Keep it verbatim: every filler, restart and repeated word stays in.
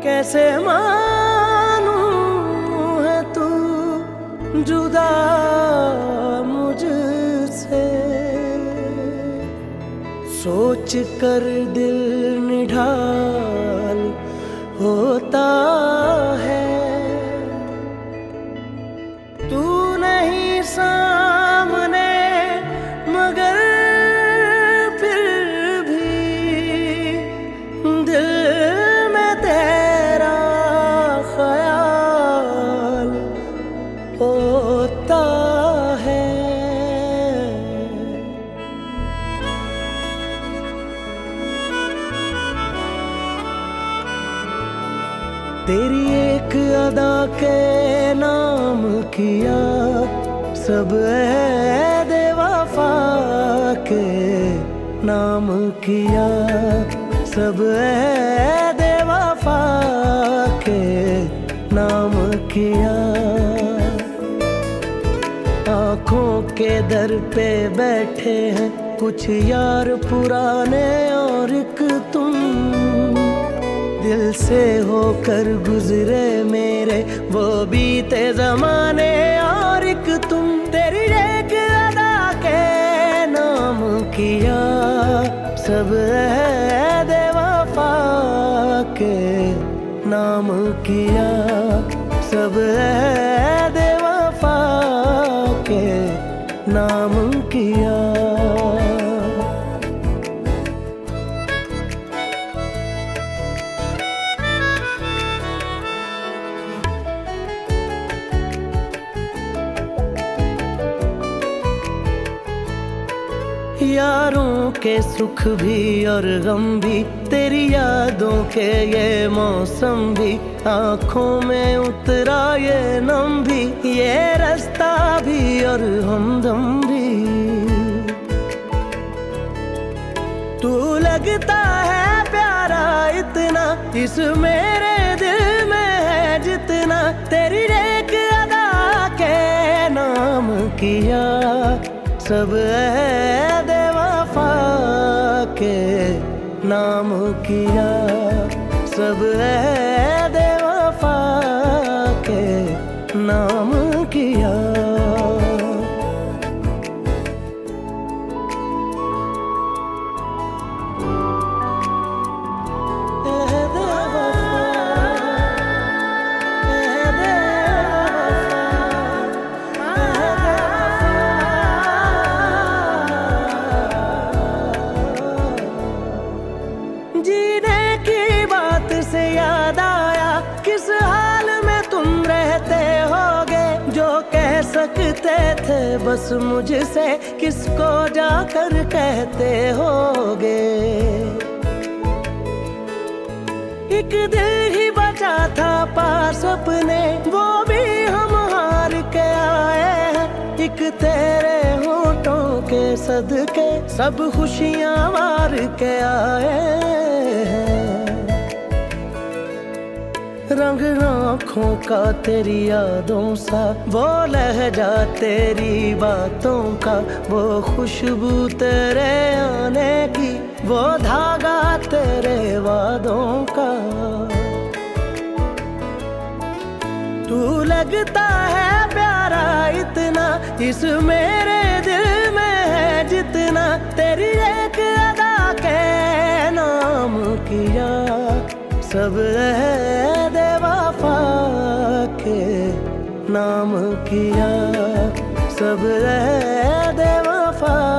कैसे मानूं है तू जुदा मुझसे। सोच कर दिल निढाल होता है, तू नहीं सामने मगर फिर भी दिल में तेरा ख्याल होता है। तेरी एक अदा के नाम किया सब ऐ वफा के नाम किया, सब ऐ वफा के नाम किया। आँखों के दर पे बैठे हैं कुछ यार पुराने और एक तुम, दिल से होकर गुजरे मेरे वो बीते जमाने और एक तुम। तेरी एक अदा के नाम किया सब ऐ वफा के नाम किया, सब ऐ वफा के नाम किया। यारों के सुख भी और गम भी, तेरी यादों के ये मौसम भी, आँखों में उतरा ये नम भी, ये रास्ता भी और हमदम भी। तू लगता है प्यारा इतना इस मेरे दिल में है जितना, तेरी एक अदा के नाम किया सब ऐ वफा के नाम किया, सब ऐ वफा के नाम किया। जीने की बात से याद आया किस हाल में तुम रहते होगे, जो कह सकते थे बस मुझसे किसको जाकर कहते होगे। एक दिल ही बचा था पास अपने वो भी हम हार के आए हैं, एक तेरे होठों के सदके सब खुशियां मार के आए हैं। रंग आँखों का तेरी यादों सा, वो लहजा तेरी बातों का, वो खुशबू तेरे आने की, वो धागा तेरे वादों का। तू लगता है प्यारा इतना इस मेरे दिल में है जितना, तेरी एक अदा के नाम किया सब ऐ वफा के नाम किया, सब ऐ वफा